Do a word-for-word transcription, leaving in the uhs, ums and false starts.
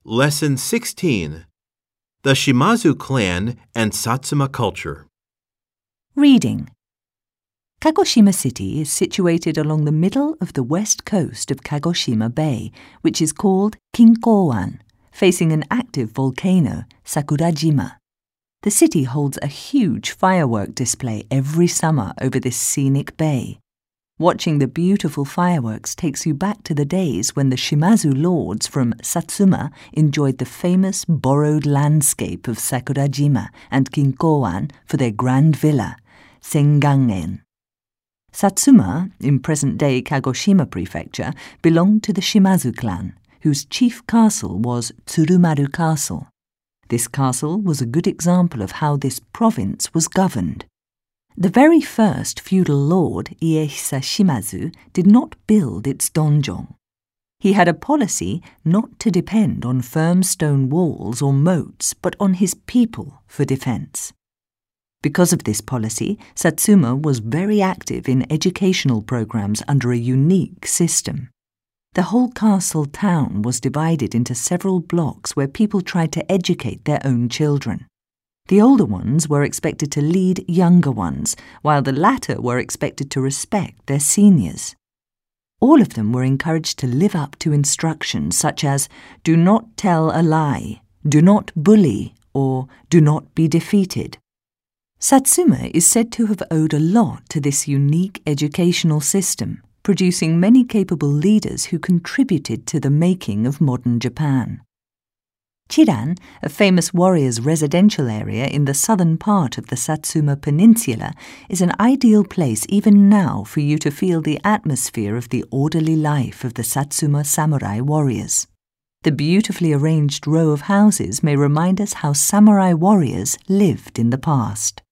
Lesson sixteen. The Shimazu Clan and Satsuma Culture. Reading. Kagoshima City is situated along the middle of the west coast of Kagoshima Bay, which is called Kinko-wan, facing an active volcano, Sakurajima. The city holds a huge firework display every summer over this scenic bay. Watching the beautiful fireworks takes you back to the days when the Shimazu lords from Satsuma enjoyed the famous borrowed landscape of Sakurajima and Kinko-wan for their grand villa, Sengan-en. Satsuma, in present-day Kagoshima Prefecture, belonged to the Shimazu clan, whose chief castle was Tsurumaru Castle. This castle was a good example of how this province was governed. The very first feudal lord, Iehisa Shimazu, did not build its donjon. He had a policy not to depend on firm stone walls or moats, but on his people for defence. Because of this policy, Satsuma was very active in educational programs under a unique system. The whole castle town was divided into several blocks where people tried to educate their own children. The older ones were expected to lead younger ones, while the latter were expected to respect their seniors. All of them were encouraged to live up to instructions such as, do not tell a lie, do not bully, or do not be defeated. Satsuma is said to have owed a lot to this unique educational system, producing many capable leaders who contributed to the making of modern Japan. Chiran, a famous warrior's residential area in the southern part of the Satsuma Peninsula, is an ideal place even now for you to feel the atmosphere of the orderly life of the Satsuma samurai warriors. The beautifully arranged row of houses may remind us how samurai warriors lived in the past.